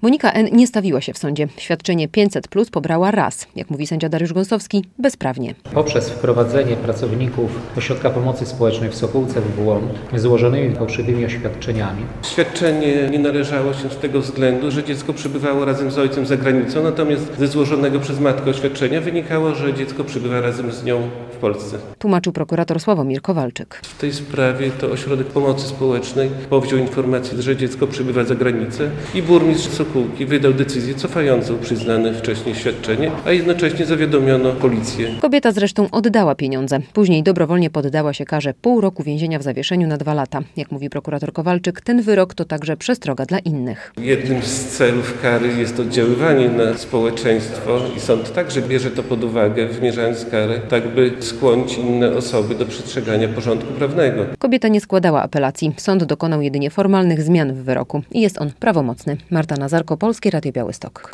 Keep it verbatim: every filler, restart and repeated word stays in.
Monika N. nie stawiła się w sądzie. Świadczenie pięćset plus pobrała raz, jak mówi sędzia Dariusz Gąsowski, bezprawnie. Poprzez wprowadzenie pracowników Ośrodka Pomocy Społecznej w Sokółce w błąd złożonymi fałszywymi oświadczeniami. Świadczenie nie należało się z tego względu, że dziecko przebywało razem z ojcem za granicą, natomiast ze złożonego przez matkę oświadczenia wynikało, że dziecko przebywa razem z nią w Polsce. Tłumaczył prokurator Sławomir Kowalczyk. W tej sprawie to Ośrodek Pomocy Społecznej powziął informację, że dziecko przebywa za granicę i burmistrz Sokółki wydał decyzję cofającą przyznane wcześniej świadczenie, a jednocześnie zawiadomiono policję. Kobieta zresztą oddała pieniądze. Później dobrowolnie poddała się karze pół roku więzienia w zawieszeniu na dwa lata. Jak mówi prokurator Kowalczyk, ten wyrok to także przestroga dla innych. Jednym z celów kary jest oddziaływanie na społeczeństwo i sąd także bierze to pod uwagę, wymierzając karę, tak by skłonić inne osoby do przestrzegania porządku prawnego. Kobieta nie składała apelacji. Sąd dokonał jedynie formalnych zmian w wyroku i jest on prawomocny. Marta Nazarko, Polskie Radio Białystok.